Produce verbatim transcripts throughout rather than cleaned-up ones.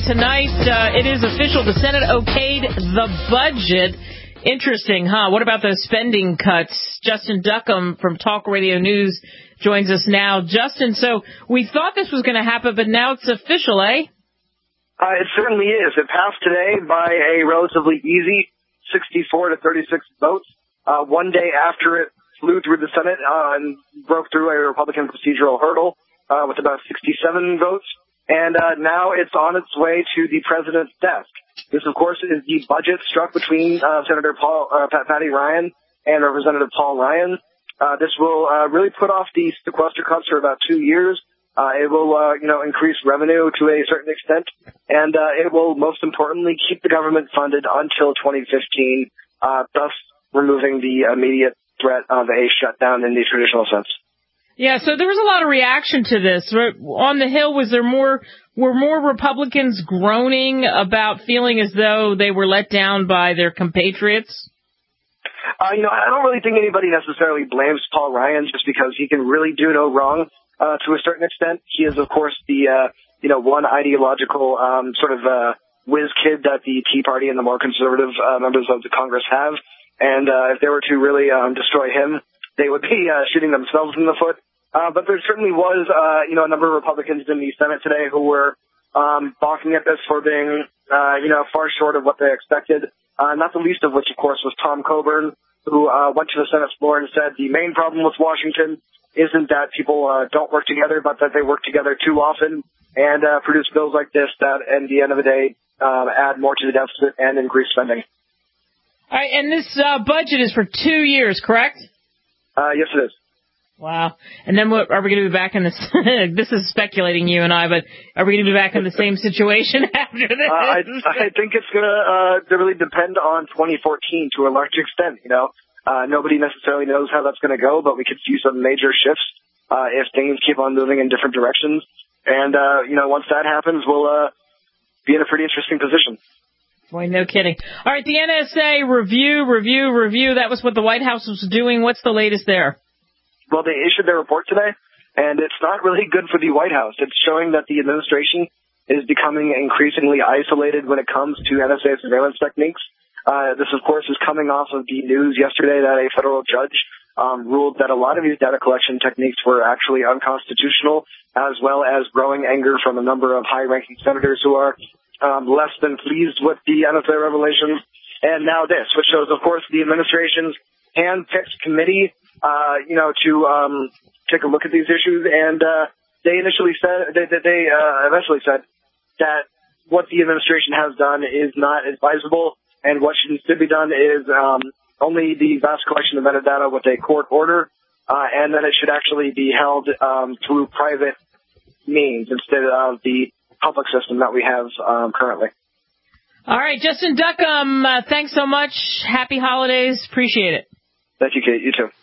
tonight. Uh, it is official. The Senate okayed the budget. Interesting, huh? What about those spending cuts? Justin Duckham from Talk Radio News joins us now. Justin, so we thought this was going to happen, but now it's official, eh? Uh, it certainly is. It passed today by a relatively easy sixty-four to thirty-six votes. Uh, one day after it flew through the Senate uh, and broke through a Republican procedural hurdle uh, with about sixty-seven votes. And uh, now it's on its way to the president's desk. This, of course, is the budget struck between uh, Senator Paul, uh, Patty Ryan and Representative Paul Ryan. Uh, this will uh, really put off the sequester cuts for about two years. Uh, it will, uh, you know, increase revenue to a certain extent, and uh, it will, most importantly, keep the government funded until twenty fifteen, uh, thus removing the immediate threat of a shutdown in the traditional sense. Yeah, so there was a lot of reaction to this. On the Hill, was there more, were more Republicans groaning about feeling as though they were let down by their compatriots? Uh, you know, I don't really think anybody necessarily blames Paul Ryan just because he can really do no wrong uh, to a certain extent. He is, of course, the, uh, you know, one ideological um, sort of uh, whiz kid that the Tea Party and the more conservative uh, members of the Congress have. And uh, if they were to really um, destroy him, they would be uh, shooting themselves in the foot. Uh, but there certainly was, uh, you know, a number of Republicans in the Senate today who were um, balking at this for being, uh, you know, far short of what they expected. Uh, not the least of which, of course, was Tom Coburn, who uh, went to the Senate floor and said the main problem with Washington isn't that people uh, don't work together, but that they work together too often and uh, produce bills like this that, at the end of the day, um, add more to the deficit and increase spending. All right, and this uh, budget is for two years, correct? Uh, yes, it is. Wow. And then what, are we going to be back in this? This is speculating, you and I, but are we going to be back in the same situation after this? Uh, I, I think it's going to uh, really depend on twenty fourteen to a large extent. You know, uh, nobody necessarily knows how that's going to go, but we could see some major shifts uh, if things keep on moving in different directions. And, uh, you know, once that happens, we'll uh, be in a pretty interesting position. Boy, no kidding. All right, the N S A review, review, review. That was what the White House was doing. What's the latest there? Well, they issued their report today, and it's not really good for the White House. It's showing that the administration is becoming increasingly isolated when it comes to N S A surveillance techniques. Uh, this, of course, is coming off of the news yesterday that a federal judge um, ruled that a lot of these data collection techniques were actually unconstitutional, as well as growing anger from a number of high-ranking senators who are um, less than pleased with the N S A revelations. And now this, which shows, of course, the administration's hand-picked committee, uh, you know, to um, take a look at these issues. And uh, they initially said, they, they uh, eventually said that what the administration has done is not advisable, and what should to be done is um, only the vast collection of metadata with a court order, uh, and that it should actually be held um, through private means instead of the public system that we have um, currently. All right, Justin Duckham, uh, thanks so much. Happy holidays. Appreciate it. Thank you, Kate. You too.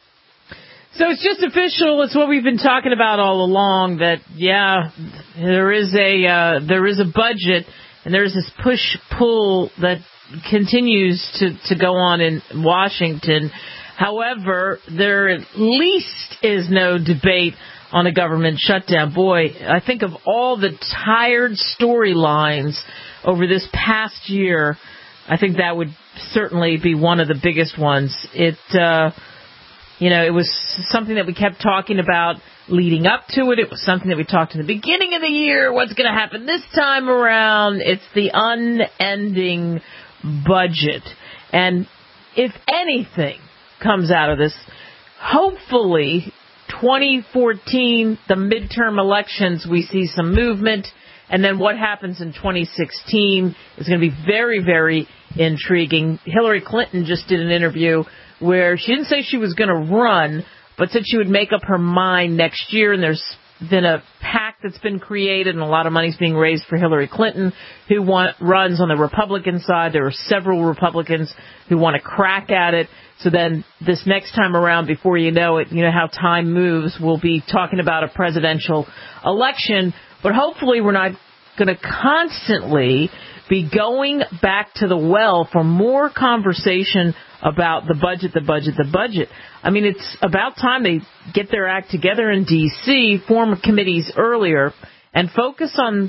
So it's just official. It's what we've been talking about all along, that, yeah, there is a uh, there is a budget, and there's this push-pull that continues to, to go on in Washington. However, there at least is no debate on a government shutdown. Boy, I think of all the tired storylines over this past year, I think that would certainly be one of the biggest ones. It, uh, you know, it was something that we kept talking about leading up to it. It was something that we talked in the beginning of the year. What's going to happen this time around? It's the unending budget. And if anything comes out of this, hopefully twenty fourteen, the midterm elections, we see some movement. And then what happens in twenty sixteen is going to be very, very intriguing. Hillary Clinton just did an interview where she didn't say she was going to run, but said she would make up her mind next year. And there's been a PAC that's been created, and a lot of money's being raised for Hillary Clinton, who want, runs on the Republican side. There are several Republicans who want to crack at it. So then this next time around, before you know it, you know how time moves, we'll be talking about a presidential election. But hopefully we're not going to constantly be going back to the well for more conversation about the budget, the budget, the budget. I mean, it's about time they get their act together in D C, form committees earlier, and focus on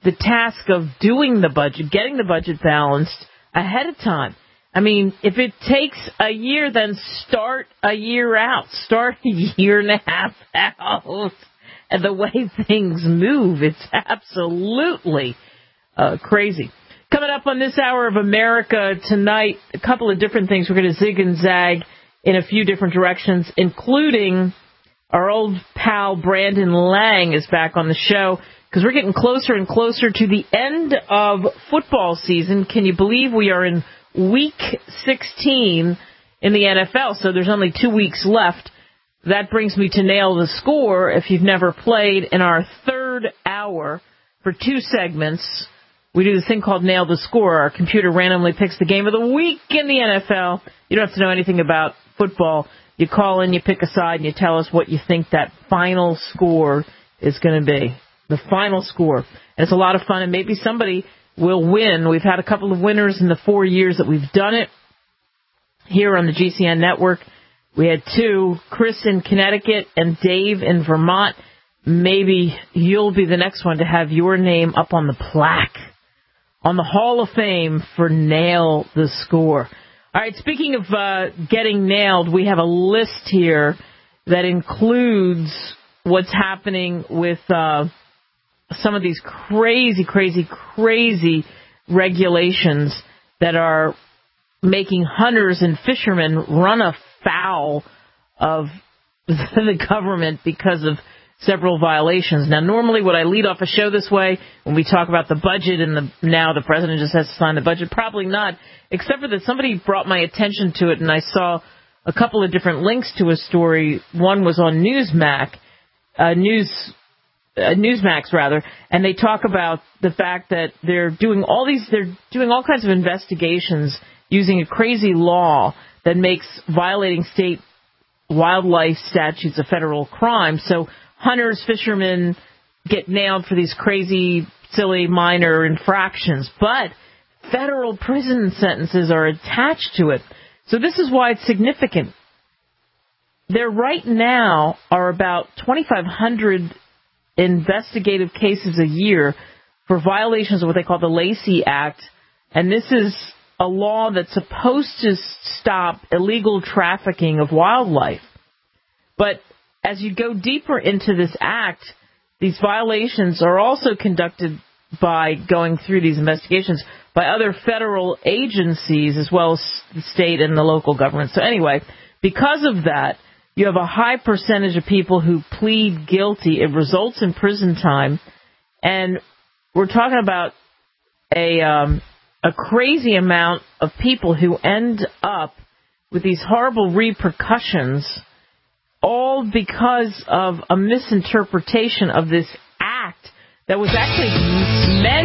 the task of doing the budget, getting the budget balanced ahead of time. I mean, if it takes a year, then start a year out. Start a year and a half out. And the way things move, it's absolutely uh, crazy. Coming up on this hour of America tonight, a couple of different things. We're going to zig and zag in a few different directions, including our old pal Brandon Lang is back on the show because we're getting closer and closer to the end of football season. Can you believe we are in week sixteen in the N F L? So there's only two weeks left. That brings me to Nail the Score. If you've never played, in our third hour for two segments, we do this thing called Nail the Score. Our computer randomly picks the game of the week in the N F L. You don't have to know anything about football. You call in, you pick a side, and you tell us what you think that final score is going to be. The final score. And it's a lot of fun, and maybe somebody will win. We've had a couple of winners in the four years that we've done it here on the G C N network. We had two, Chris in Connecticut and Dave in Vermont. Maybe you'll be the next one to have your name up on the plaque, on the Hall of Fame for Nail the Score. All right, speaking of uh, getting nailed, we have a list here that includes what's happening with uh, some of these crazy, crazy, crazy regulations that are making hunters and fishermen run afoul of the government because of several violations. Now, normally would I lead off a show this way when we talk about the budget and the, now the president just has to sign the budget? Probably not, except for that somebody brought my attention to it, and I saw a couple of different links to a story. One was on Newsmax, uh, News, uh, Newsmax rather, and they talk about the fact that they're doing all these, they're doing all kinds of investigations using a crazy law that makes violating state wildlife statutes a federal crime. So hunters, fishermen get nailed for these crazy, silly, minor infractions, but federal prison sentences are attached to it. So this is why it's significant. There right now are about twenty-five hundred investigative cases a year for violations of what they call the Lacey Act, and this is a law that's supposed to stop illegal trafficking of wildlife. But as you go deeper into this act, these violations are also conducted by going through these investigations by other federal agencies as well as the state and the local government. So anyway, because of that, you have a high percentage of people who plead guilty. It results in prison time. And we're talking about a um, a crazy amount of people who end up with these horrible repercussions, all because of a misinterpretation of this act that was actually meant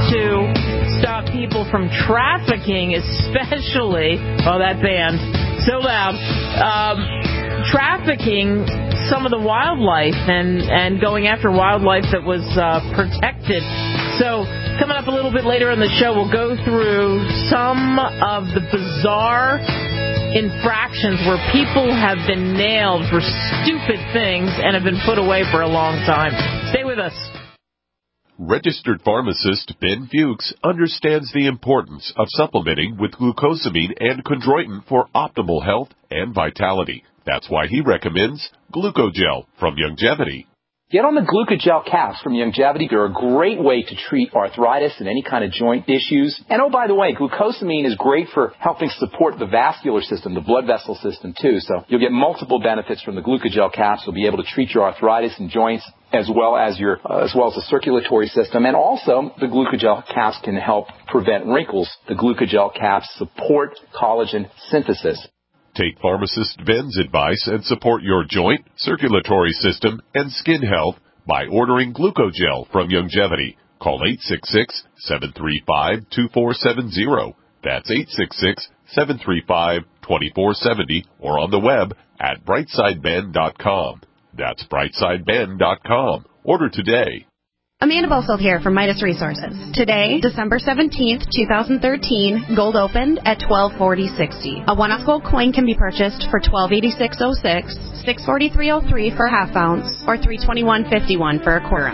to stop people from trafficking, especially, oh, that band, so loud, um, trafficking some of the wildlife and, and going after wildlife that was uh, protected. So coming up a little bit later in the show, we'll go through some of the bizarre infractions where people have been nailed for stupid things and have been put away for a long time. Stay with us. Registered pharmacist Ben Fuchs understands the importance of supplementing with glucosamine and chondroitin for optimal health and vitality. That's why he recommends Glucogel from Youngevity. Get on the Glucogel caps from Youngevity. They're a great way to treat arthritis and any kind of joint issues. And oh, by the way, glucosamine is great for helping support the vascular system, the blood vessel system, too. So you'll get multiple benefits from the Glucogel caps. You'll be able to treat your arthritis and joints as well as your, uh, as well as the circulatory system. And also, the Glucogel caps can help prevent wrinkles. The Glucogel caps support collagen synthesis. Take pharmacist Ben's advice and support your joint, circulatory system, and skin health by ordering Glucogel from Youngevity. Call eight six six, seven three five, two four seven zero. That's eight six six, seven three five, two four seven zero or on the web at brightside ben dot com. That's brightside ben dot com. Order today. Amanda Bofield here from Midas Resources. Today, December seventeenth, twenty thirteen, gold opened at twelve forty sixty. A one-ounce gold coin can be purchased for twelve eighty-six oh six, six forty-three oh three for a half ounce, or three twenty-one fifty-one for a quarter ounce.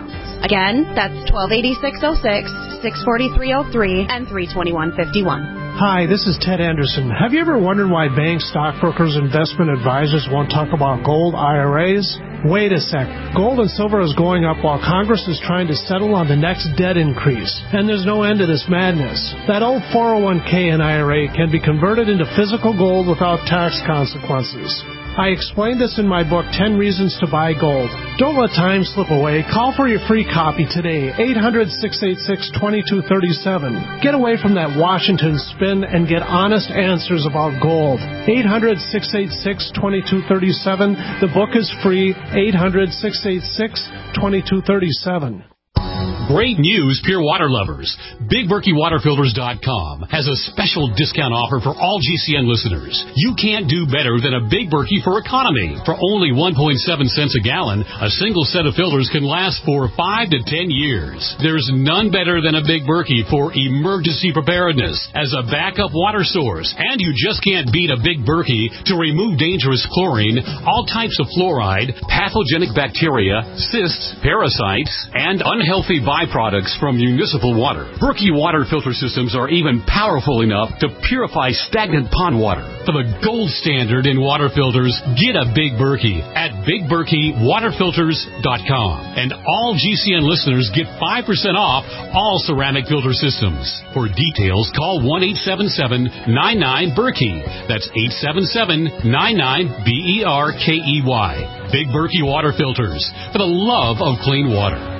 Again, that's twelve eighty-six oh six, six forty-three oh three, and three twenty-one fifty-one. Hi, this is Ted Anderson. Have you ever wondered why banks, stockbrokers, investment advisors won't talk about gold I R As? Wait a sec. Gold and silver is going up while Congress is trying to settle on the next debt increase. And there's no end to this madness. That old four oh one k and I R A can be converted into physical gold without tax consequences. I explained this in my book, ten Reasons to Buy Gold. Don't let time slip away. Call for your free copy today, eight hundred, six eight six, two two three seven. Get away from that Washington spin and get honest answers about gold. eight hundred, six eight six, two two three seven. The book is free, eight hundred, six eight six, two two three seven. Great news, pure water lovers. Big Berkey Water Filters dot com has a special discount offer for all G C N listeners. You can't do better than a Big Berkey for economy. For only one point seven cents a gallon, a single set of filters can last for five to ten years. There's none better than a Big Berkey for emergency preparedness as a backup water source. And you just can't beat a Big Berkey to remove dangerous chlorine, all types of fluoride, pathogenic bacteria, cysts, parasites, and unhealthy viruses. Byproducts from municipal water. Berkey water filter systems are even powerful enough to purify stagnant pond water. For the gold standard in water filters, get a Big Berkey at Big Berkey Water Filters dot com. And all G C N listeners get five percent off all ceramic filter systems. For details, call one eight seven seven, nine nine, Berkey. That's eight seven seven, nine nine, B E R K E Y. Big Berkey Water Filters, for the love of clean water.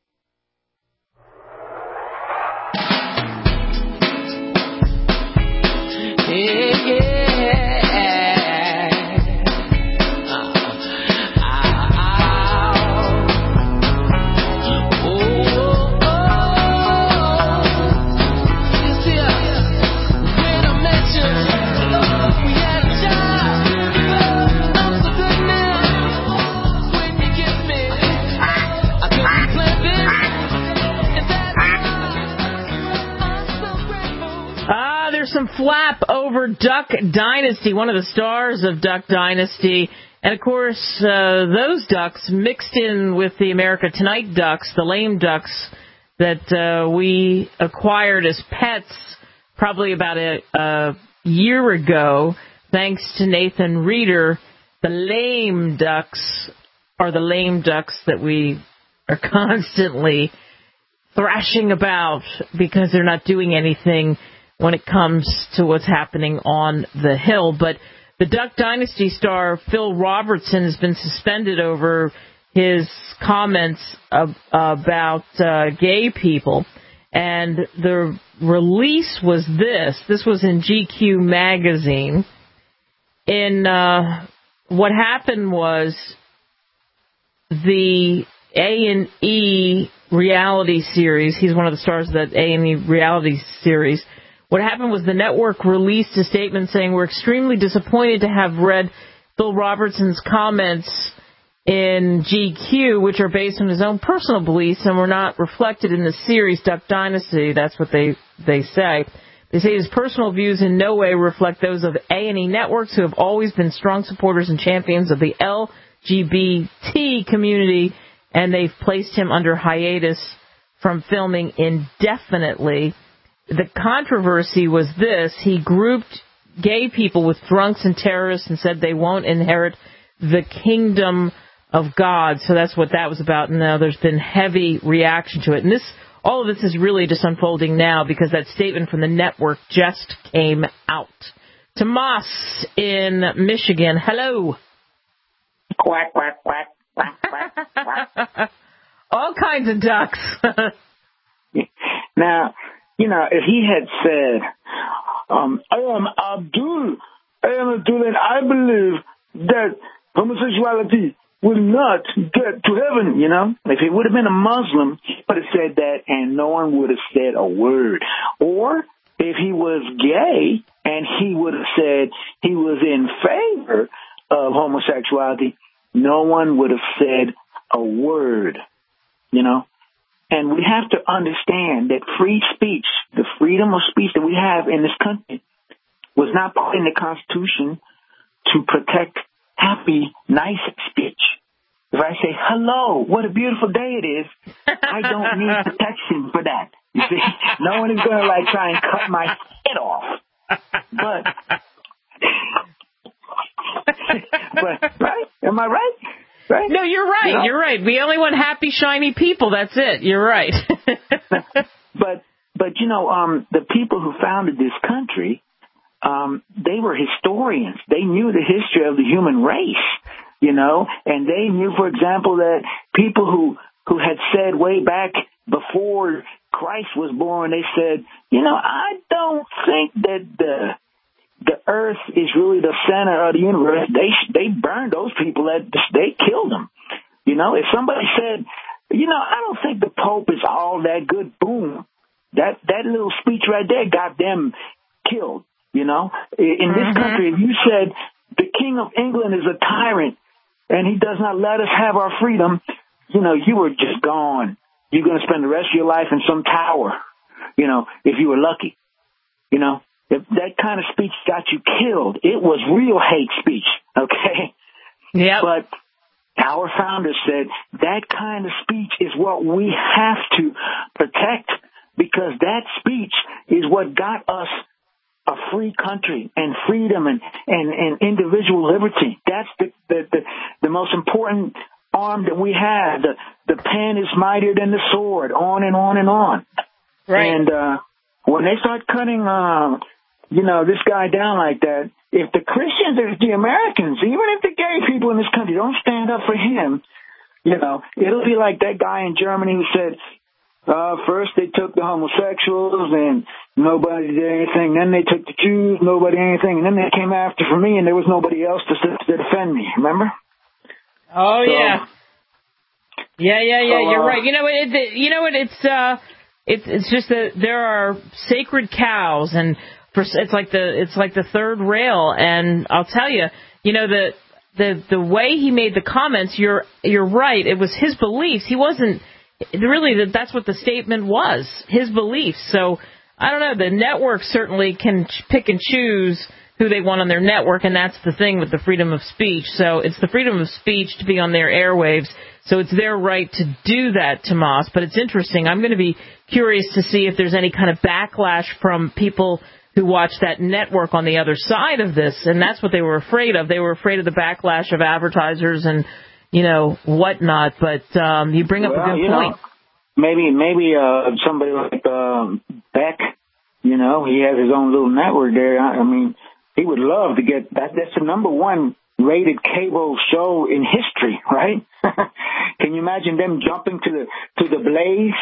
Flap over Duck Dynasty, one of the stars of Duck Dynasty. And, of course, uh, those ducks mixed in with the America Tonight ducks, the lame ducks that uh, we acquired as pets probably about a, a year ago, thanks to Nathan Reeder. The lame ducks are the lame ducks that we are constantly thrashing about because they're not doing anything when it comes to what's happening on the Hill. But the Duck Dynasty star Phil Robertson has been suspended over his comments of, about uh, gay people. And the release was this. This was in G Q magazine. In uh, what happened was the A and E reality series. He's one of the stars of that A and E reality series. What happened was the network released a statement saying, "We're extremely disappointed to have read Phil Robertson's comments in G Q, which are based on his own personal beliefs and were not reflected in the series Duck Dynasty." That's what they, they say. They say his personal views in no way reflect those of A and E Networks, who have always been strong supporters and champions of the L G B T community, and they've placed him under hiatus from filming indefinitely. The controversy was this. He grouped gay people with drunks and terrorists and said they won't inherit the kingdom of God. So that's what that was about. And now there's been heavy reaction to it. And this, all of this is really just unfolding now because that statement from the network just came out. Tomas in Michigan. Hello. Quack, quack, quack, quack, quack, quack. All kinds of ducks. Now, you know, if he had said, um, I am Abdul, I am Abdul, and I believe that homosexuality will not get to heaven, you know. If he would have been a Muslim, he would have said that and no one would have said a word. Or if he was gay and he would have said he was in favor of homosexuality, no one would have said a word, you know. And we have to understand that free speech, the freedom of speech that we have in this country, was not put in the Constitution to protect happy, nice speech. if I say, hello, what a beautiful day it is, I don't need protection for that. You see, no one is going to, like, try and cut my head off. But, but, right? Am I right? Right? No, you're right. You know? You're right. We only want happy, shiny people. That's it. You're right. but, but, you know, um, the people who founded this country, um, they were historians. They knew the history of the human race, you know, and they knew, for example, that people who, who had said way back before Christ was born, they said, you know, I don't think that the the earth is really the center of the universe. They they burned those people. That they killed them. You know, if somebody said, you know, I don't think the Pope is all that good, boom, that that little speech right there got them killed. You know, in this mm-hmm. country, if you said the King of England is a tyrant and he does not let us have our freedom, you know, you were just gone. You're going to spend the rest of your life in some tower, you know, if you were lucky. You know, if that kind of speech got you killed. It was real hate speech, okay? Yeah. But our founders said that kind of speech is what we have to protect, because that speech is what got us a free country and freedom and, and, and individual liberty. That's the, the, the, the most important arm that we have. The, the pen is mightier than the sword, on and on and on. Right. And uh, when they start cutting, uh, you know, this guy down like that, if the Christians, if the Americans, even if the gay people in this country don't stand up for him, you know, it'll be like that guy in Germany who said, uh, first they took the homosexuals and nobody did anything. Then they took the Jews, nobody did anything. And then they came after for me and there was nobody else to, to defend me. Remember? Oh, so, yeah. Yeah, yeah, yeah, so, you're uh, right. You know, it, it, you know what, it's, uh, it's, it's just that there are sacred cows, and for, it's like the, it's like the third rail. And I'll tell you, you know, the, the, the way he made the comments, you're, you're right. It was his beliefs. He wasn't really, that's what the statement was, his beliefs. So I don't know. The network certainly can pick and choose who they want on their network, and that's the thing with the freedom of speech. So it's the freedom of speech to be on their airwaves, so it's their right to do that, Tomas. But it's interesting. I'm going to be curious to see if there's any kind of backlash from people who watch that network on the other side of this, and that's what they were afraid of. They were afraid of the backlash of advertisers and, you know, whatnot. But um, you bring up well, a good you point. Know, maybe maybe uh, somebody like um, Beck, you know, he has his own little network there. I, I mean, he would love to get that. That's the number one rated cable show in history, right? Can you imagine them jumping to the to the Blaze?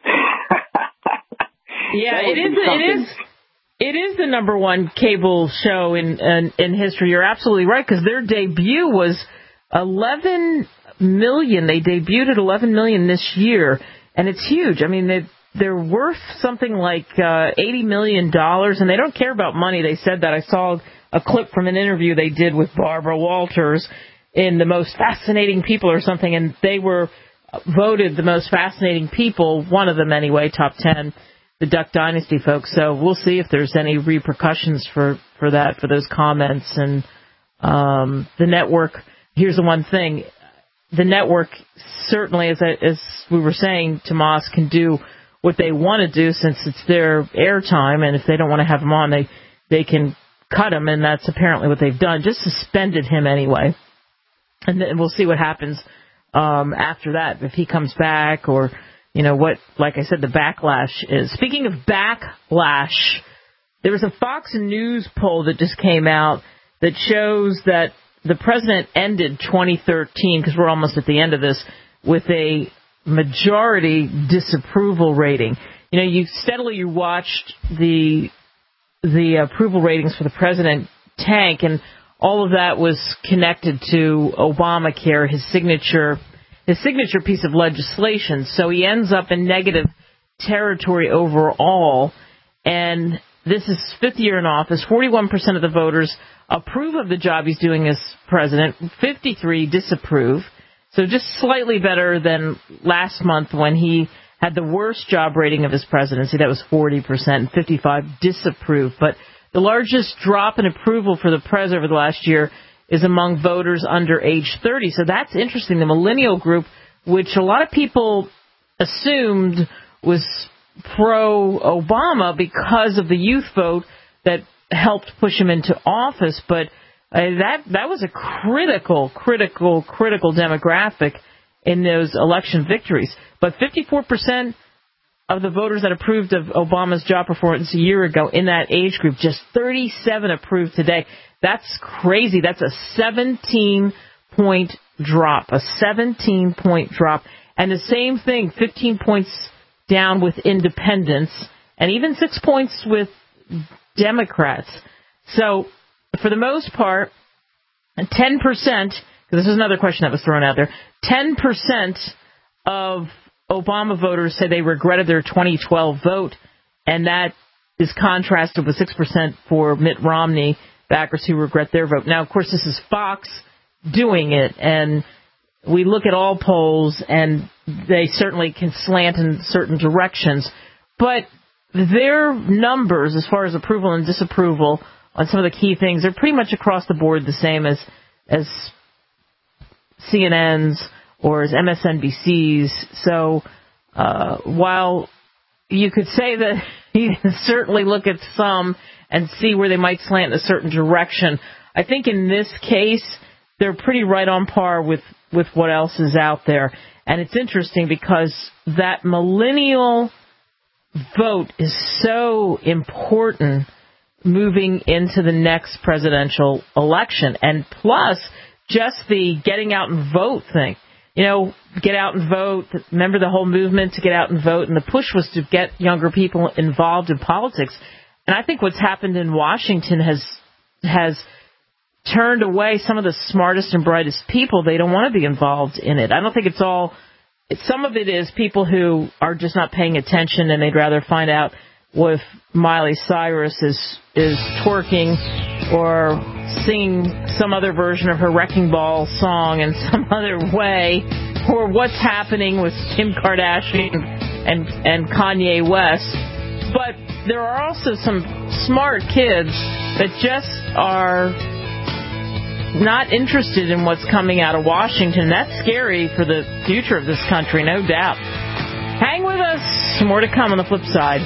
Yeah, it is. It is. It is the number one cable show in in, in history. You're absolutely right, because their debut was eleven million. They debuted at eleven million this year, and it's huge. I mean, they they're worth something like uh, eighty million dollars, and they don't care about money. They said that. I saw a clip from an interview they did with Barbara Walters in The Most Fascinating People or something, and they were voted the most fascinating people, one of them anyway, top ten, the Duck Dynasty folks. So we'll see if there's any repercussions for, for that, for those comments. And um, the network, here's the one thing, the network certainly, as, I, as we were saying, Tomas, can do what they want to do since it's their airtime, and if they don't want to have him on, they, they can cut him, and that's apparently what they've done. Just suspended him anyway. And then we'll see what happens um, after that, if he comes back or, you know, what, like I said, the backlash is. Speaking of backlash, there was a Fox News poll that just came out that shows that the president ended twenty thirteen, because we're almost at the end of this, with a majority disapproval rating. You know, you steadily you watched the the approval ratings for the president tank, and all of that was connected to Obamacare, his signature his signature piece of legislation. So he ends up in negative territory overall, and this is his fifth year in office. forty-one percent of the voters approve of the job he's doing as president, fifty-three disapprove. So just slightly better than last month when he had the worst job rating of his presidency. That was forty percent, and fifty-five disapprove. But the largest drop in approval for the president over the last year is among voters under age thirty. So that's interesting. The millennial group, which a lot of people assumed was pro-Obama because of the youth vote that helped push him into office, but uh, that that was a critical, critical, critical demographic in those election victories. But fifty-four percent of the voters that approved of Obama's job performance a year ago in that age group, just thirty-seven approved today. That's crazy. That's a seventeen-point drop, a seventeen-point drop. And the same thing, fifteen points down with independents, and even six points with Democrats. So, for the most part, ten percent, because this is another question that was thrown out there, ten percent of Obama voters say they regretted their twenty twelve vote, and that is contrasted with six percent for Mitt Romney backers who regret their vote. Now, of course, this is Fox doing it, and we look at all polls, and they certainly can slant in certain directions, but their numbers as far as approval and disapproval on some of the key things are pretty much across the board the same as as C N N's or as M S N B C's. So uh, while you could say that you can certainly look at some and see where they might slant in a certain direction, I think in this case they're pretty right on par with, with what else is out there. And it's interesting because that millennial vote is so important moving into the next presidential election. And plus, just the getting out and vote thing. You know, get out and vote. Remember the whole movement to get out and vote, and the push was to get younger people involved in politics. And I think what's happened in Washington has has turned away some of the smartest and brightest people. They don't want to be involved in it. I don't think it's all. Some of it is people who are just not paying attention, and they'd rather find out if Miley Cyrus is is twerking or singing some other version of her Wrecking Ball song in some other way, or what's happening with Kim Kardashian and and Kanye West. But there are also some smart kids that just are not interested in what's coming out of Washington. That's scary for the future of this country, no doubt. Hang with us. More to come on the flip side.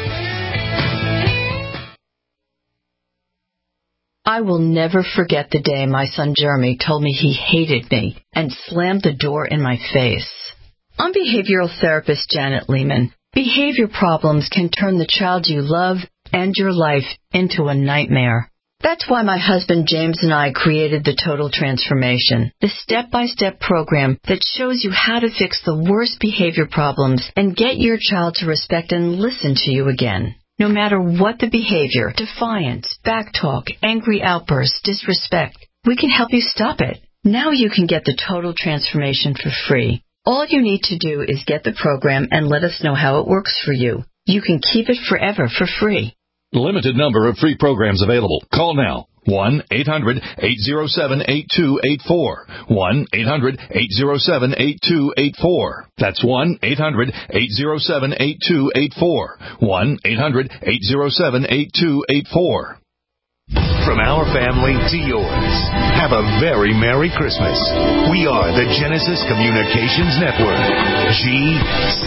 I will never forget the day my son Jeremy told me he hated me and slammed the door in my face. I'm behavioral therapist Janet Lehman. Behavior problems can turn the child you love and your life into a nightmare. That's why my husband James and I created the Total Transformation, the step-by-step program that shows you how to fix the worst behavior problems and get your child to respect and listen to you again. No matter what the behavior, defiance, backtalk, angry outbursts, disrespect, we can help you stop it. Now you can get the Total Transformation for free. All you need to do is get the program and let us know how it works for you. You can keep it forever for free. Limited number of free programs available. Call now. one eight hundred eight oh seven eight two eight four. one eight hundred eight oh seven eight two eight four. That's one eight hundred eight oh seven eight two eight four. one eight hundred eight oh seven eight two eight four. From our family to yours, have a very Merry Christmas. We are the Genesis Communications Network, G C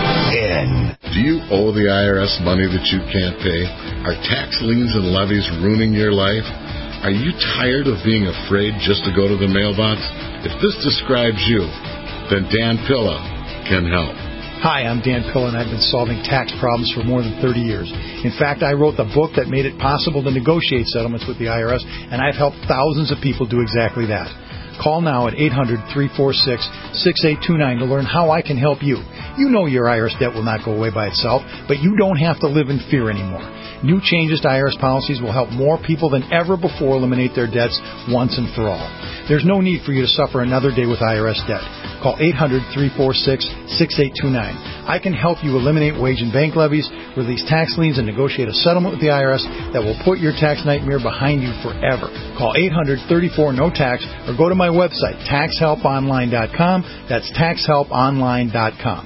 N. Do you owe the I R S money that you can't pay? Are tax liens and levies ruining your life? Are you tired of being afraid just to go to the mailbox? If this describes you, then Dan Pilla can help. Hi, I'm Dan Pilla, and I've been solving tax problems for more than thirty years. In fact, I wrote the book that made it possible to negotiate settlements with the I R S, and I've helped thousands of people do exactly that. Call now at eight hundred three four six six eight two nine to learn how I can help you. You know your I R S debt will not go away by itself, but you don't have to live in fear anymore. New changes to I R S policies will help more people than ever before eliminate their debts once and for all. There's no need for you to suffer another day with I R S debt. Call eight hundred three four six six eight two nine. I can help you eliminate wage and bank levies, release tax liens, and negotiate a settlement with the I R S that will put your tax nightmare behind you forever. Call eight hundred thirty-four no tax or go to my website, tax help online dot com. That's tax help online dot com.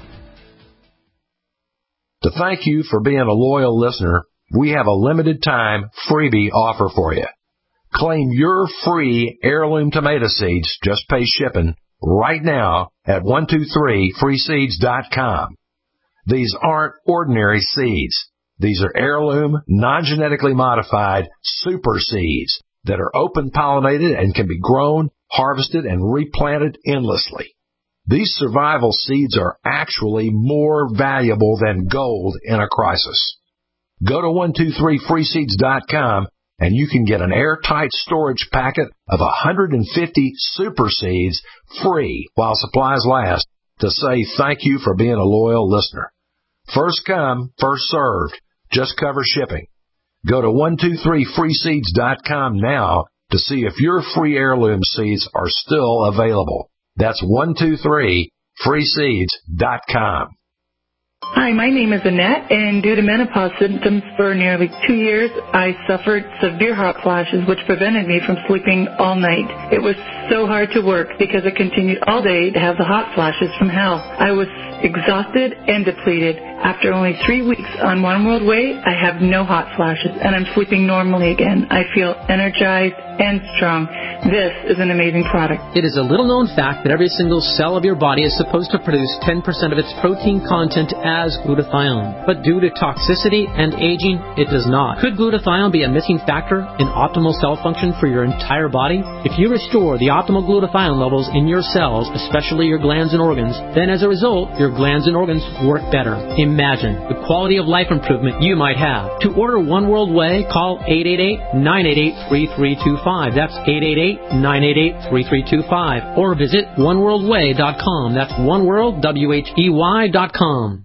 To thank you for being a loyal listener, we have a limited time freebie offer for you. Claim your free heirloom tomato seeds, just pay shipping, right now at one two three free seeds dot com. These aren't ordinary seeds. These are heirloom, non-genetically modified super seeds that are open-pollinated and can be grown, harvested, and replanted endlessly. These survival seeds are actually more valuable than gold in a crisis. Go to one two three free seeds dot com and you can get an airtight storage packet of one hundred fifty super seeds free while supplies last to say thank you for being a loyal listener. First come, first served. Just cover shipping. Go to one two three free seeds dot com now to see if your free heirloom seeds are still available. That's one two three free seeds dot com. Hi, my name is Annette, and due to menopause symptoms for nearly two years, I suffered severe hot flashes, which prevented me from sleeping all night. It was so hard to work because I continued all day to have the hot flashes from hell. I was exhausted and depleted. After only three weeks on One World Way, I have no hot flashes, and I'm sleeping normally again. I feel energized and strong. This is an amazing product. It is a little-known fact that every single cell of your body is supposed to produce ten percent of its protein content as glutathione. But due to toxicity and aging, it does not. Could glutathione be a missing factor in optimal cell function for your entire body? If you restore the optimal glutathione levels in your cells, especially your glands and organs, then as a result, your glands and organs work better. Imagine the quality of life improvement you might have. To order One World Way, call eight eight eight, nine eight eight, three three two five. That's eight eight eight, nine eight eight, three three two five. Or visit one world way dot com. That's oneworld, W H E Y dot com.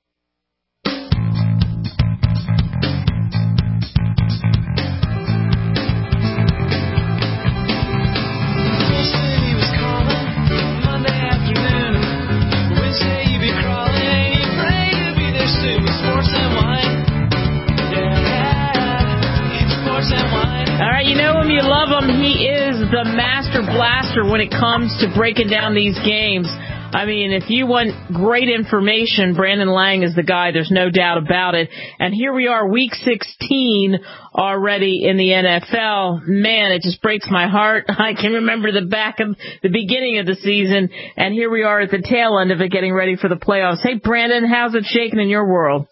He is the master blaster when it comes to breaking down these games. I mean, if you want great information, Brandon Lang is the guy. There's no doubt about it. And here we are, week sixteen already in the N F L. Man, it just breaks my heart. I can remember the back of the beginning of the season, and here we are at the tail end of it, getting ready for the playoffs. Hey, Brandon, how's it shaking in your world?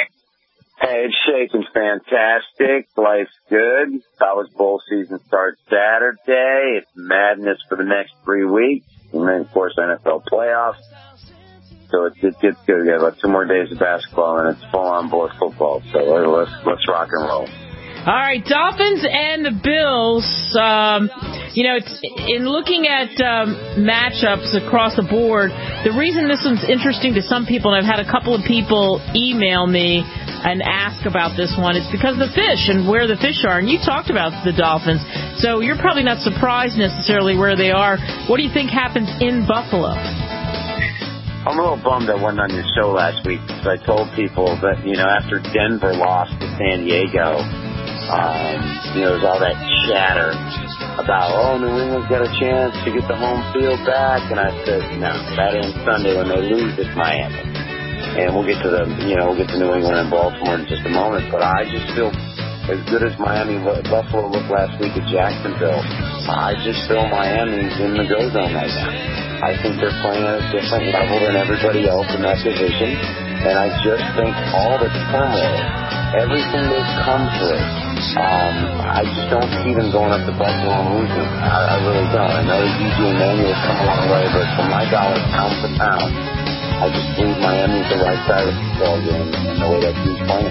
Hey, it's shaking fantastic. Life's good. College bowl season starts Saturday. It's madness for the next three weeks. And then, of course, N F L playoffs. So it, it gets good. We got about two more days of basketball, and it's full-on board football. So let's, let's rock and roll. All right, Dolphins and the Bills. Um, you know, it's in looking at um, matchups across the board, the reason this one's interesting to some people, and I've had a couple of people email me and ask about this one, is because of the fish and where the fish are. And you talked about the Dolphins, so you're probably not surprised necessarily where they are. What do you think happens in Buffalo? I'm a little bummed I wasn't on your show last week because I told people that, you know, after Denver lost to San Diego, Um, you know, there's all that chatter about, oh, New England's got a chance to get the home field back. And I said, no, that ain't Sunday. When they lose, it's Miami. And we'll get to the, you know, we'll get to New England and Baltimore in just a moment. But I just feel as good as Miami, Buffalo looked last week at Jacksonville. I just feel Miami's in the go zone right now. I think they're playing at a different level than everybody else in that division. And I just think all the turmoil, everything they've come through, um, I just don't see them going up to Buffalo and losing. I, I really don't. I know D J Manuel's come a long way, but for my dollar, pound for pound, I just believe Miami's the right side of the ball game and the way that team's playing.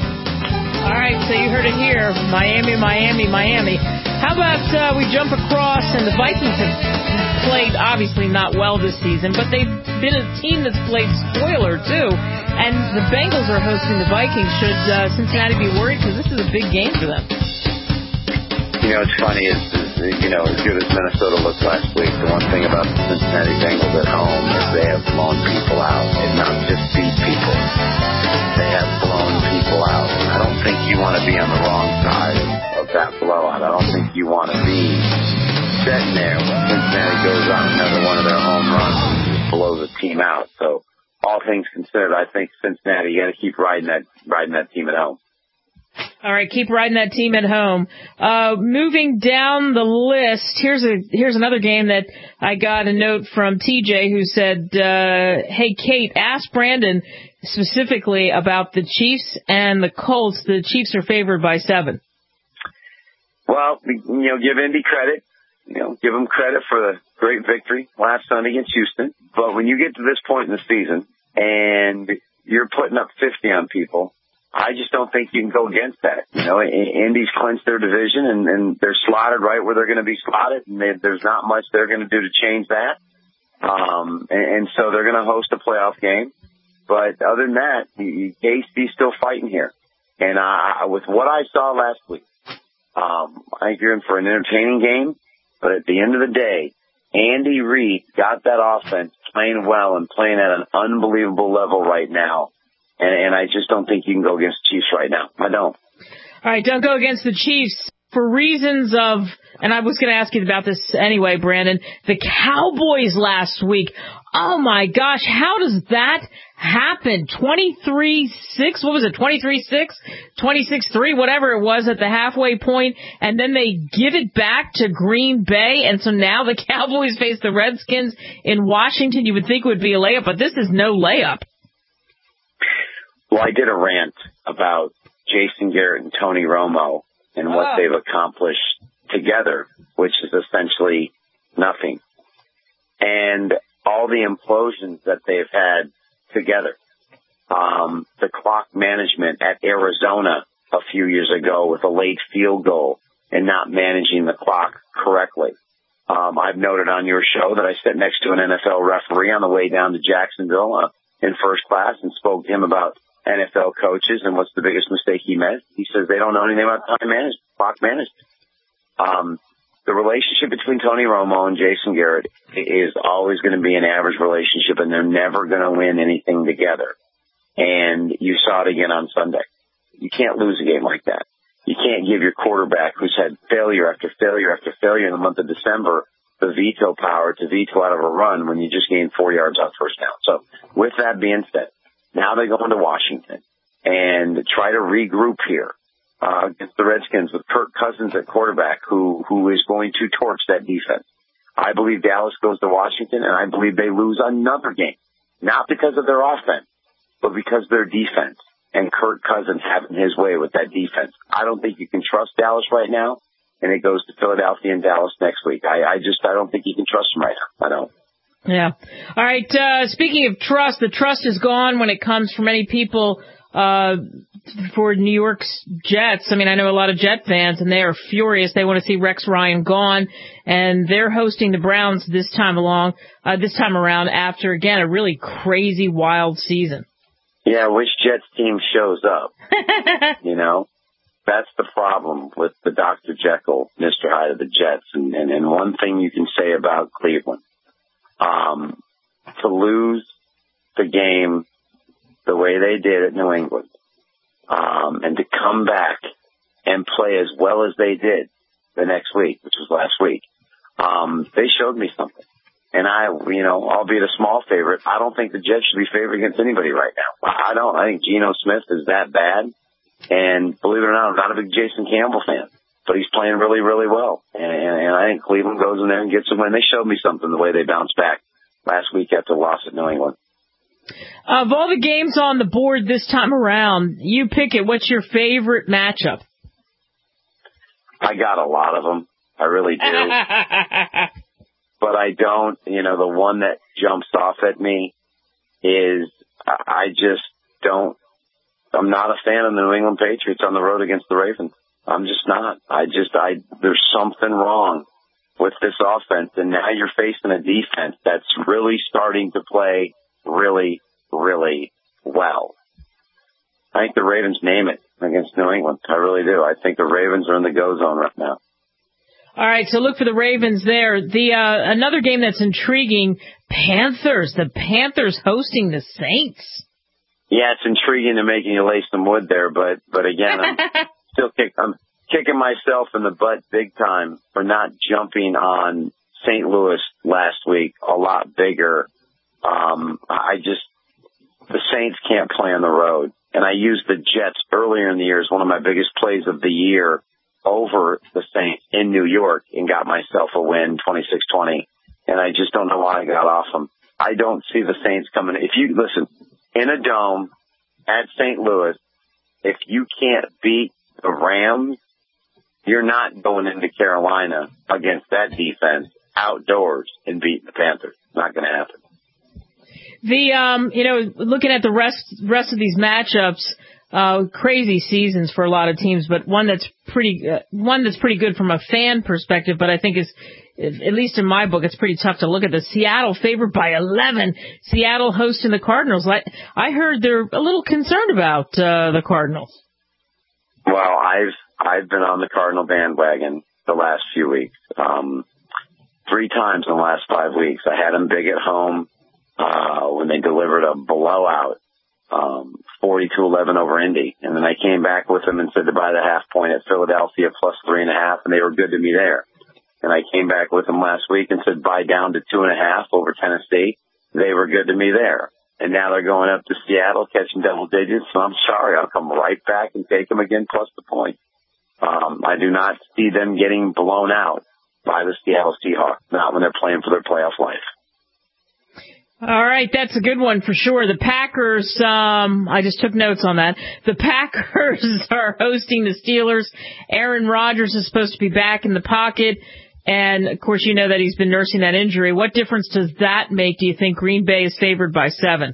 All right, so you heard it here. Miami, Miami, Miami. How about uh, we jump across, and the Vikings have played, obviously not well this season, but they've been a team that's played spoiler, too. And the Bengals are hosting the Vikings. Should uh, Cincinnati be worried? Because this is a big game for them. You know, it's funny, is, is, you know, as good as Minnesota looked last week, the one thing about the Cincinnati Bengals at home is they have blown people out and not just beat people. They have blown people out. And I don't think you want to be on the wrong side of that blowout. I don't think you want to be sitting there when Cincinnati goes on another one of their home runs and just blows a team out. So all things considered, I think Cincinnati, you got to keep riding that riding that team at home. All right, keep riding that team at home. Uh, moving down the list, here's a here's another game that I got a note from T J who said, uh, hey, Kate, ask Brandon specifically about the Chiefs and the Colts. The Chiefs are favored by seven. Well, you know, give Indy credit. You know, give them credit for the great victory last Sunday against Houston. But when you get to this point in the season and you're putting up fifty on people, I just don't think you can go against that. You know, Indy's clinched their division, and, and they're slotted right where they're going to be slotted, and they, there's not much they're going to do to change that. Um, and, and so they're going to host a playoff game. But other than that, K C's still fighting here. And I, with what I saw last week, um, I think you're in for an entertaining game. But at the end of the day, Andy Reid got that offense playing well and playing at an unbelievable level right now. And, and I just don't think you can go against the Chiefs right now. I don't. All right, don't go against the Chiefs for reasons of, and I was going to ask you about this anyway, Brandon, the Cowboys last week. Oh, my gosh, how does that happen? twenty-three six, what was it, twenty-three six, twenty-six three, whatever it was at the halfway point, and then they give it back to Green Bay, and so now the Cowboys face the Redskins in Washington. You would think it would be a layup, but this is no layup. Well, I did a rant about Jason Garrett and Tony Romo and what oh. they've accomplished together, which is essentially nothing. And all the implosions that they've had together. Um, the clock management at Arizona a few years ago with a late field goal and not managing the clock correctly. Um, I've noted on your show that I sat next to an N F L referee on the way down to Jacksonville uh, in first class and spoke to him about N F L coaches and what's the biggest mistake he made. He says they don't know anything about time management, clock management. Um, the relationship between Tony Romo and Jason Garrett is always going to be an average relationship, and they're never going to win anything together. And you saw it again on Sunday. You can't lose a game like that. You can't give your quarterback, who's had failure after failure after failure in the month of December, the veto power to veto out of a run when you just gained four yards on first down. So with that being said, now they go into Washington and try to regroup here uh, against the Redskins with Kirk Cousins at quarterback, who who is going to torch that defense. I believe Dallas goes to Washington, and I believe they lose another game, not because of their offense, but because of their defense and Kirk Cousins having his way with that defense. I don't think you can trust Dallas right now, and it goes to Philadelphia and Dallas next week. I, I just I don't think you can trust them right now. I don't. Yeah. All right. Uh, speaking of trust, the trust is gone when it comes for many people uh, for New York's Jets. I mean, I know a lot of Jet fans, and they are furious. They want to see Rex Ryan gone, and they're hosting the Browns this time along, uh, this time around after, again, a really crazy, wild season. Yeah, which Jets team shows up? You know, that's the problem with the Doctor Jekyll, Mister Hyde of the Jets. And, and, and one thing you can say about Cleveland. Um, to lose the game the way they did at New England, um, and to come back and play as well as they did the next week, which was last week, um, they showed me something. And I, you know, albeit a small favorite, I don't think the Jets should be favored against anybody right now. I don't. I think Geno Smith is that bad. And believe it or not, I'm not a big Jason Campbell fan. But he's playing really, really well. And, and I think Cleveland goes in there and gets a win. They showed me something the way they bounced back last week after the loss at New England. Of all the games on the board this time around, you pick it. What's your favorite matchup? I got a lot of them. I really do. But I don't, you know, the one that jumps off at me is I just don't, I'm not a fan of the New England Patriots on the road against the Ravens. I'm just not. I just, I, there's something wrong with this offense. And now you're facing a defense that's really starting to play really, really well. I think the Ravens name it against New England. I really do. I think the Ravens are in the go zone right now. All right, so look for the Ravens there. The uh, another game that's intriguing, Panthers. The Panthers hosting the Saints. Yeah, it's intriguing to making you lay some wood there, but but again, I'm still kick, I'm kicking myself in the butt big time for not jumping on Saint Louis last week a lot bigger. Um, I just the Saints can't play on the road. And I used the Jets earlier in the year as one of my biggest plays of the year over the Saints in New York and got myself a win, twenty-six twenty. And I just don't know why I got off them. I don't see the Saints coming. If you, listen, in a dome at Saint Louis, if you can't beat the Rams, you're not going into Carolina against that defense outdoors and beating the Panthers. It's not going to happen. The, um, you know, looking at the rest, rest of these matchups, uh, crazy seasons for a lot of teams, but one that's pretty, uh, one that's pretty good from a fan perspective, but I think is, at least in my book, it's pretty tough to look at. The Seattle favored by eleven. Seattle hosting the Cardinals. I, I heard they're a little concerned about, uh, the Cardinals. Well, I've, I've been on the Cardinal bandwagon the last few weeks, um, three times in the last five weeks. I had them big at home. Uh, when they delivered a blowout, um, forty-two eleven over Indy. And then I came back with them and said to buy the half point at Philadelphia plus three and a half, and they were good to me there. And I came back with them last week and said buy down to two and a half over Tennessee. They were good to me there. And now they're going up to Seattle, catching double digits. So I'm sorry, I'll come right back and take them again plus the point. Um, I do not see them getting blown out by the Seattle Seahawks, not when they're playing for their playoff life. All right, that's a good one for sure. The Packers, um, I just took notes on that. The Packers are hosting the Steelers. Aaron Rodgers is supposed to be back in the pocket. And, of course, you know that he's been nursing that injury. What difference does that make, do you think Green Bay is favored by seven?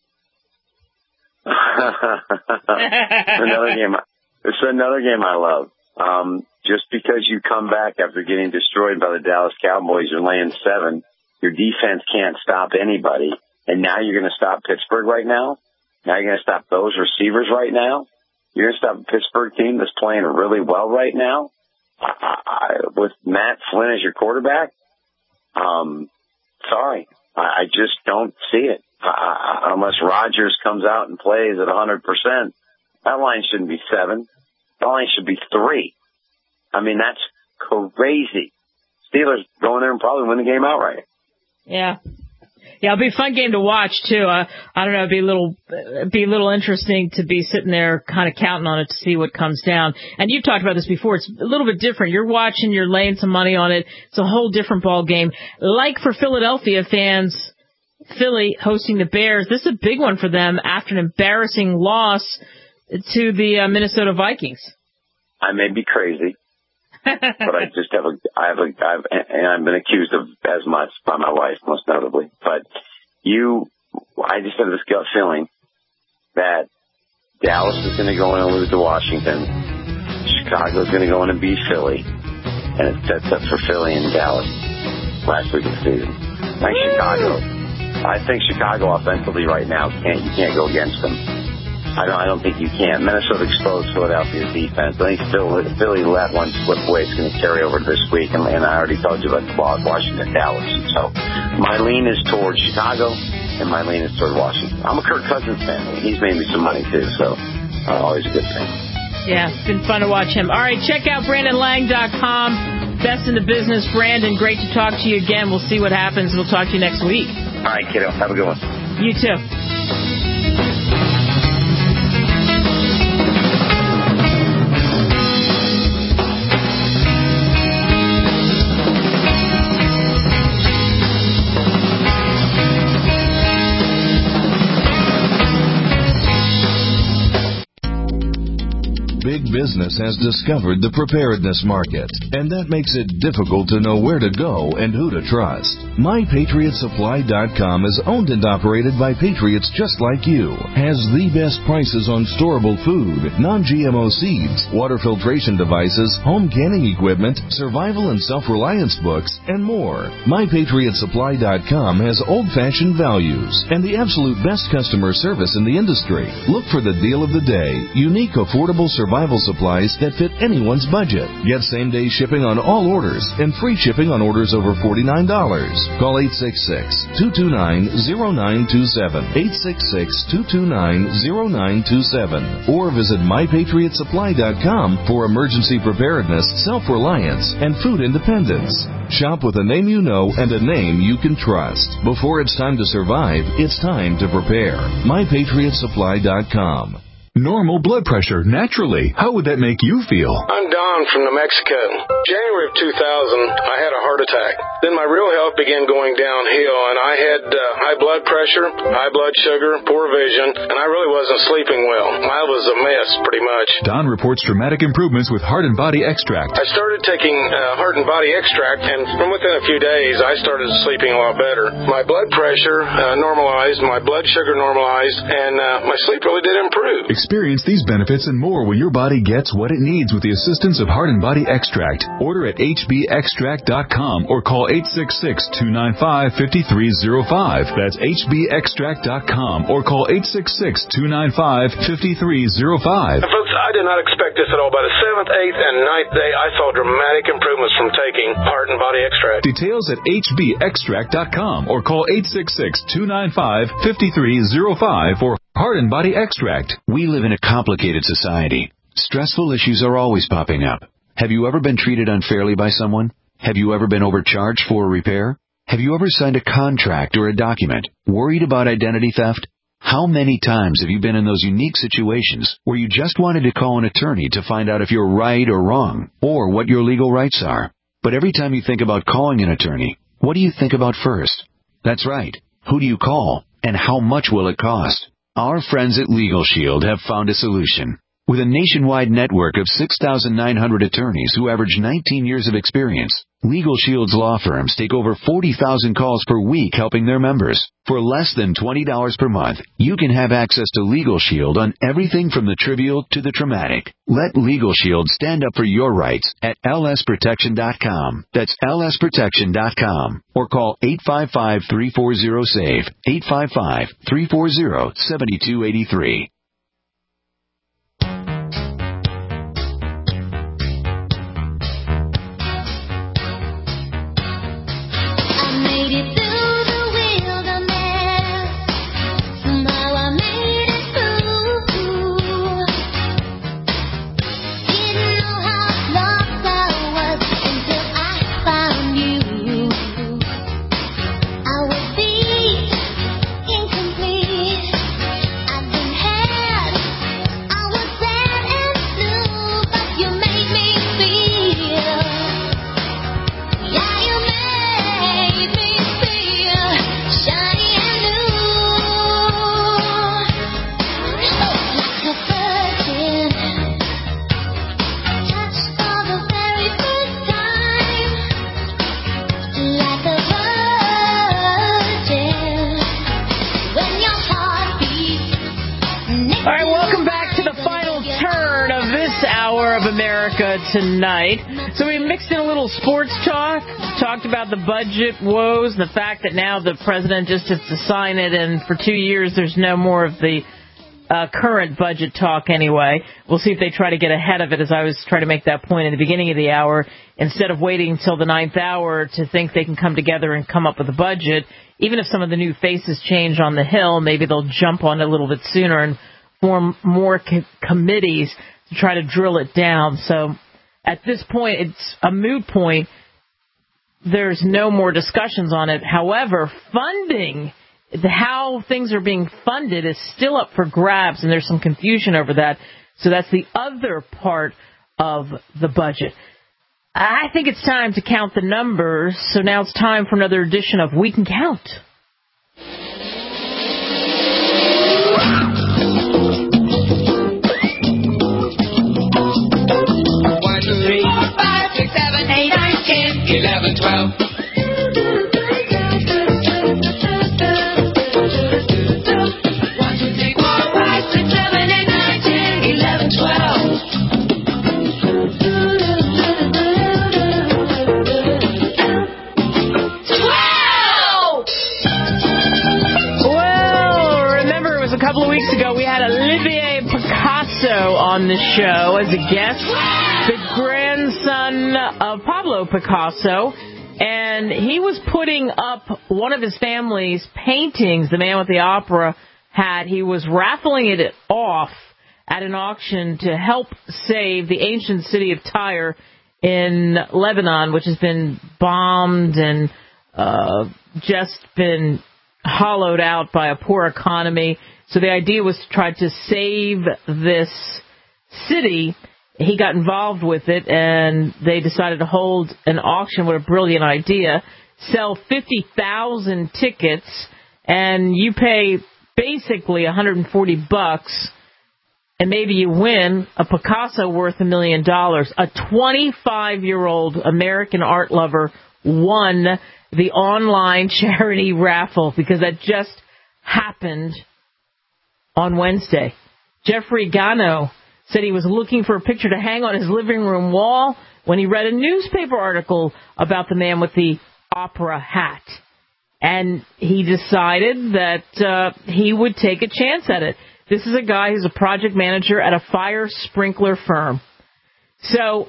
another game. It's another game I love. Um, just because you come back after getting destroyed by the Dallas Cowboys, you're laying seven. Your defense can't stop anybody. And now you're going to stop Pittsburgh right now? Now you're going to stop those receivers right now? You're going to stop a Pittsburgh team that's playing really well right now? I, I, with Matt Flynn as your quarterback? Um, sorry. I, I just don't see it. I, I, unless Rodgers comes out and plays at one hundred percent, that line shouldn't be seven. That line should be three. I mean, that's crazy. Steelers go in there and probably win the game outright. Yeah. Yeah, it'll be a fun game to watch, too. Uh, I don't know, it'd be a little, it'd be a little interesting to be sitting there kind of counting on it to see what comes down. And you've talked about this before. It's a little bit different. You're watching, you're laying some money on it. It's a whole different ball game. Like for Philadelphia fans, Philly hosting the Bears, this is a big one for them after an embarrassing loss to the uh, Minnesota Vikings. I may be crazy. But I just have a, I have a, I've, and I've been accused of as much by my wife, most notably. But you, I just have this gut feeling that Dallas is going to go in and lose to Washington. Chicago is going to go in and beat Philly. And it sets up for Philly and Dallas last week of the season. I think Chicago, I think Chicago offensively right now can't, you can't go against them. I don't, I don't think you can. Minnesota exposed Philadelphia's defense. I think Philly, Philly let one slip away. It's going to carry over this week. And, and I already told you about the ball, Washington, Dallas. So my lean is towards Chicago, and my lean is toward Washington. I'm a Kirk Cousins fan. He's made me some money, too, so uh, always a good thing. Yeah, it's been fun to watch him. All right, check out Brandon Lang dot com. Best in the business. Brandon, great to talk to you again. We'll see what happens. We'll talk to you next week. All right, kiddo. Have a good one. You too. Big business has discovered the preparedness market, and that makes it difficult to know where to go and who to trust. My Patriot Supply dot com is owned and operated by patriots just like you, has the best prices on storable food, non-G M O seeds, water filtration devices, home canning equipment, survival and self-reliance books, and more. My Patriot Supply dot com has old-fashioned values and the absolute best customer service in the industry. Look for the deal of the day, unique, affordable survival supplies that fit anyone's budget. Get same-day shipping on all orders and free shipping on orders over forty-nine dollars. Call eight six six, two two nine, zero nine two seven, eight six six, two two nine, zero nine two seven, or visit my patriot supply dot com for emergency preparedness, self-reliance, and food independence. Shop with a name you know and a name you can trust. Before it's time to survive, it's time to prepare. my patriot supply dot com. Normal blood pressure, naturally. How would that make you feel? I'm Don from New Mexico. January of two thousand, I had a heart attack. Then my real health began going downhill, and I had uh, high blood pressure, high blood sugar, poor vision, and I really wasn't sleeping well. I was a mess, pretty much. Don reports dramatic improvements with Heart and Body Extract. I started taking uh, Heart and Body Extract, and from within a few days, I started sleeping a lot better. My blood pressure uh, normalized, my blood sugar normalized, and uh, my sleep really did improve. Experience these benefits and more when your body gets what it needs with the assistance of Heart and Body Extract. Order at H B extract dot com or call eight six six, two nine five, five three zero five. That's H B extract dot com or call eight six six, two nine five, five three zero five. And folks, I did not expect this at all. By the seventh, eighth, and ninth day, I saw dramatic improvements from taking Heart and Body Extract. Details at H B extract dot com or call eight six six, two nine five, five three zero five for Heart and Body Extract. We live in a complicated society. Stressful issues are always popping up. Have you ever been treated unfairly by someone? Have you ever been overcharged for a repair? Have you ever signed a contract or a document worried about identity theft? How many times have you been in those unique situations where you just wanted to call an attorney to find out if you're right or wrong, or what your legal rights are? But every time you think about calling an attorney, what do you think about first? That's right. Who do you call, and how much will it cost? Our friends at Legal Shield have found a solution. With a nationwide network of six thousand nine hundred attorneys who average nineteen years of experience, Legal Shield's law firms take over forty thousand calls per week helping their members. For less than twenty dollars per month, you can have access to Legal Shield on everything from the trivial to the traumatic. Let Legal Shield stand up for your rights at L S protection dot com. That's L S protection dot com. Or call eight five five, three four zero, SAVE, eight five five, three four zero, seven two eight three. Tonight. So we mixed in a little sports talk, talked about the budget woes, the fact that now the president just has to sign it, and for two years there's no more of the uh, current budget talk anyway. We'll see if they try to get ahead of it, as I was trying to make that point in the beginning of the hour. Instead of waiting until the ninth hour to think they can come together and come up with a budget, even if some of the new faces change on the Hill, maybe they'll jump on it a little bit sooner and form more co- committees to try to drill it down. So at this point, it's a moot point. There's no more discussions on it. However, funding, how things are being funded is still up for grabs, and there's some confusion over that. So that's the other part of the budget. I think it's time to count the numbers. So now it's time for another edition of We Can Count. eleven, twelve. One, two, three, four, five, six, seven, eight, nine, ten, eleven, twelve. Twelve! Well, remember it was a couple of weeks ago we had Olivier Picasso on the show as a guest. The grandson of Pablo Picasso. And he was putting up one of his family's paintings, the man with the opera hat. He was raffling it off at an auction to help save the ancient city of Tyre in Lebanon, which has been bombed and uh, just been hollowed out by a poor economy. So the idea was to try to save this city. He got involved with it, and they decided to hold an auction. What a brilliant idea. Sell fifty thousand tickets, and you pay basically one hundred forty bucks, and maybe you win a Picasso worth a million dollars. A twenty-five-year-old American art lover won the online charity raffle because that just happened on Wednesday. Jeffrey Gano said he was looking for a picture to hang on his living room wall when he read a newspaper article about the man with the opera hat. And he decided that uh, he would take a chance at it. This is a guy who's a project manager at a fire sprinkler firm. So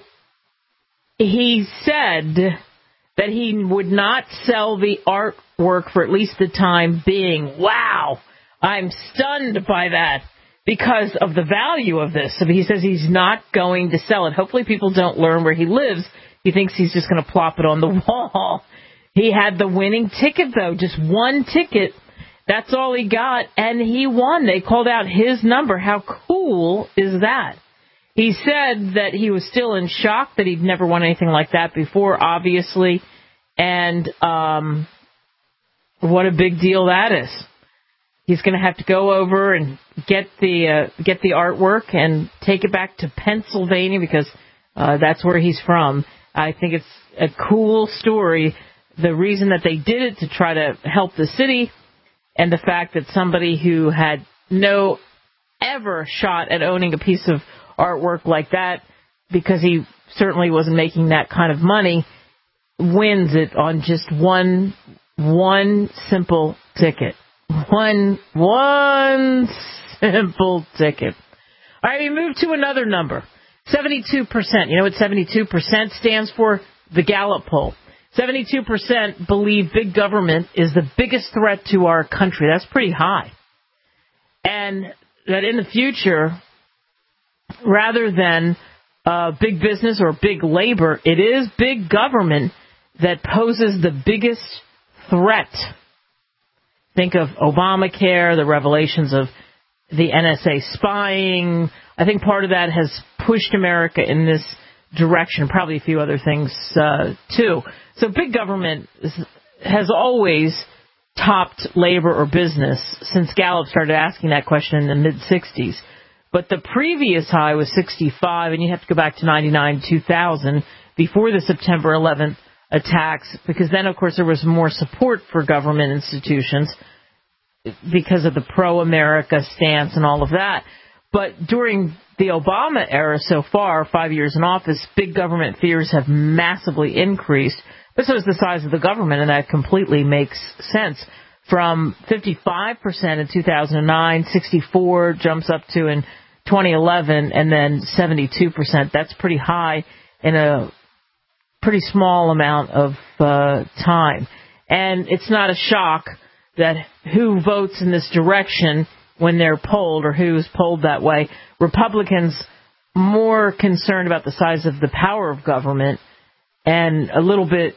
he said that he would not sell the artwork for at least the time being. Wow, I'm stunned by that because of the value of this. So he says he's not going to sell it. Hopefully people don't learn where he lives. He thinks he's just going to plop it on the wall. He had the winning ticket, though, just one ticket. That's all he got, and he won. They called out his number. How cool is that? He said that he was still in shock, that he'd never won anything like that before, obviously, and um, what a big deal that is. He's going to have to go over and get the uh, get the artwork and take it back to Pennsylvania because uh, that's where he's from. I think it's a cool story. The reason that they did it to try to help the city, and the fact that somebody who had no ever shot at owning a piece of artwork like that, because he certainly wasn't making that kind of money, wins it on just one one simple ticket. One, one simple ticket. All right, we move to another number. seventy-two percent. You know what seventy-two percent stands for? The Gallup poll. seventy-two percent believe big government is the biggest threat to our country. That's pretty high. And that in the future, rather than uh, big business or big labor, it is big government that poses the biggest threat. Think of Obamacare, the revelations of the N S A spying. I think part of that has pushed America in this direction, probably a few other things uh, too. So big government is, has always topped labor or business since Gallup started asking that question in the mid-sixties. But the previous high was sixty-five, and you have to go back to ninety-nine, two thousand, before the September eleventh attacks, because then, of course, there was more support for government institutions because of the pro-America stance and all of that. But during the Obama era so far, five years in office, big government fears have massively increased. But so is the size of the government, and that completely makes sense. From fifty-five percent in two thousand nine, sixty-four jumps up to in twenty eleven, and then seventy-two percent. That's pretty high in a pretty small amount of uh, time. And it's not a shock that who votes in this direction when they're polled, or who's polled that way. Republicans more concerned about the size of the power of government, and a little bit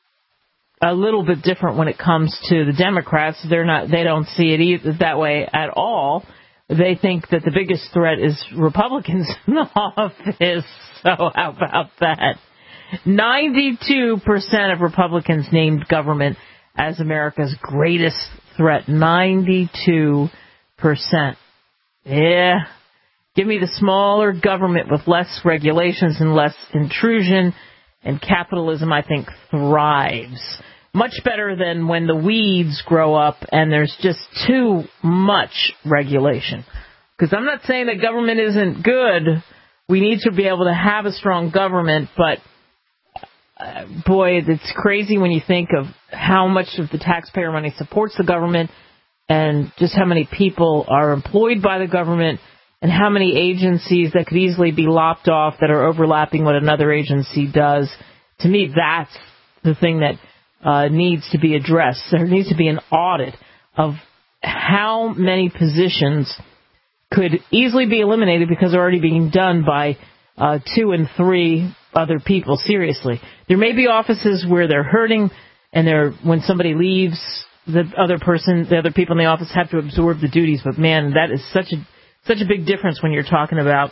a little bit different when it comes to the Democrats. They're not they don't see it either that way at all. They think that the biggest threat is Republicans in the office. So how about that? ninety-two percent of Republicans named government as America's greatest threat. ninety-two percent. Yeah. Give me the smaller government with less regulations and less intrusion, and capitalism, I think, thrives. Much better than when the weeds grow up and there's just too much regulation. Because I'm not saying that government isn't good. We need to be able to have a strong government, but uh, boy, it's crazy when you think of how much of the taxpayer money supports the government, and just how many people are employed by the government, and how many agencies that could easily be lopped off that are overlapping what another agency does. To me, that's the thing that uh, needs to be addressed. There needs to be an audit of how many positions could easily be eliminated because they're already being done by uh, two and three other people. Seriously, there may be offices where they're hurting, and they're when somebody leaves, the other person, the other people in the office have to absorb the duties. But man, that is such a such a big difference when you're talking about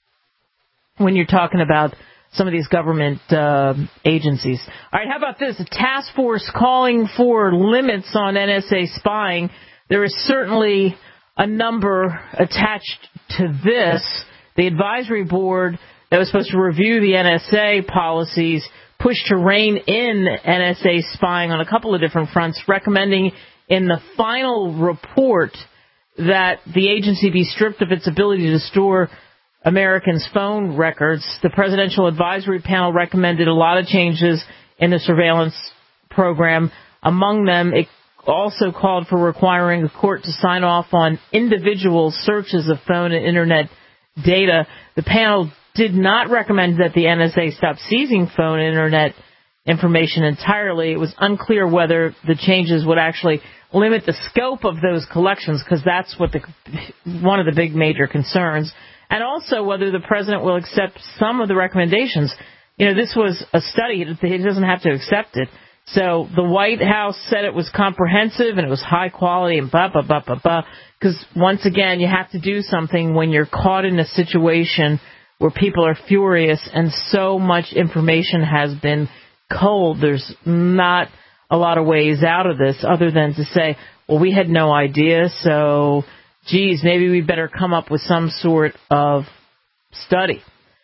when you're talking about some of these government uh, agencies. All right, how about this? A task force calling for limits on N S A spying. There is certainly a number attached to this. The advisory board that was supposed to review the N S A policies pushed to rein in N S A spying on a couple of different fronts, recommending in the final report that the agency be stripped of its ability to store Americans' phone records. The Presidential Advisory Panel recommended a lot of changes in the surveillance program. Among them, it also called for requiring a court to sign off on individual searches of phone and Internet data. The panel did not recommend that the N S A stop seizing phone and Internet information entirely. It was unclear whether the changes would actually limit the scope of those collections, because that's what the one of the big major concerns, and also whether the president will accept some of the recommendations. You know, this was a study. He doesn't have to accept it. So the White House said it was comprehensive and it was high quality and blah, blah, blah, blah, blah. Because once again, you have to do something when you're caught in a situation where people are furious and so much information has been culled. There's not a lot of ways out of this other than to say, well, we had no idea, so, geez, maybe we better come up with some sort of study.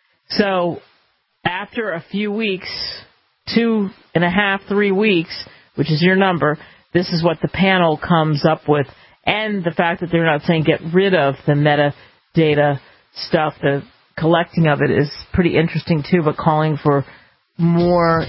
So after a few weeks, two and a half, three weeks, which is your number, this is what the panel comes up with. And the fact that they're not saying get rid of the metadata stuff, the collecting of it is pretty interesting too, but calling for more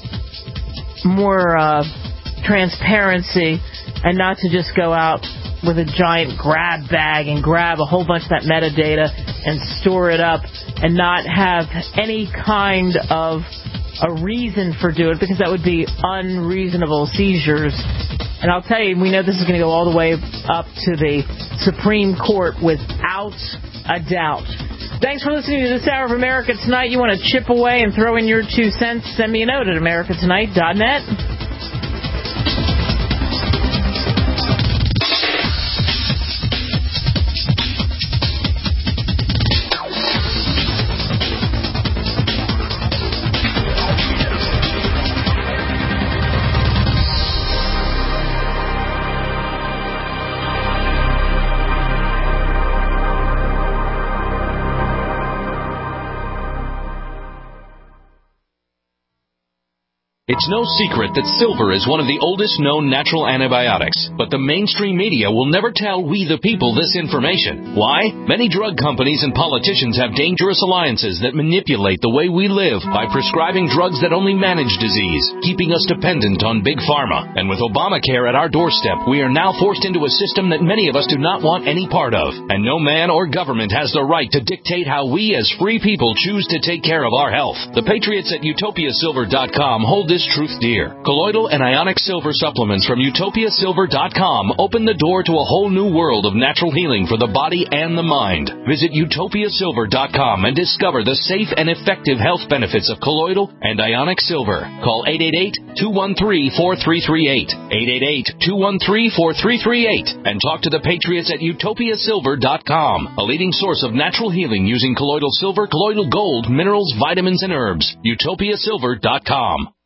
more uh, transparency and not to just go out with a giant grab bag and grab a whole bunch of that metadata and store it up and not have any kind of a reason for doing it, because that would be unreasonable seizures. And I'll tell you, we know this is going to go all the way up to the Supreme Court without a doubt. Thanks for listening to This Hour of America Tonight. You want to chip away and throw in your two cents? Send me a note at america tonight dot net. It's no secret that silver is one of the oldest known natural antibiotics, but the mainstream media will never tell we the people this information. Why? Many drug companies and politicians have dangerous alliances that manipulate the way we live by prescribing drugs that only manage disease, keeping us dependent on big pharma. And with Obamacare at our doorstep, we are now forced into a system that many of us do not want any part of. And no man or government has the right to dictate how we as free people choose to take care of our health. The patriots at utopia silver dot com hold this truth dear. Colloidal and ionic silver supplements from utopia silver dot com open the door to a whole new world of natural healing for the body and the mind. Visit utopia silver dot com and discover the safe and effective health benefits of colloidal and ionic silver. Call eight eight eight, two one three, four three three eight, eight eight eight, two one three, four three three eight, and talk to the patriots at utopia silver dot com, a leading source of natural healing using colloidal silver, colloidal gold, minerals, vitamins, and herbs. utopia silver dot com.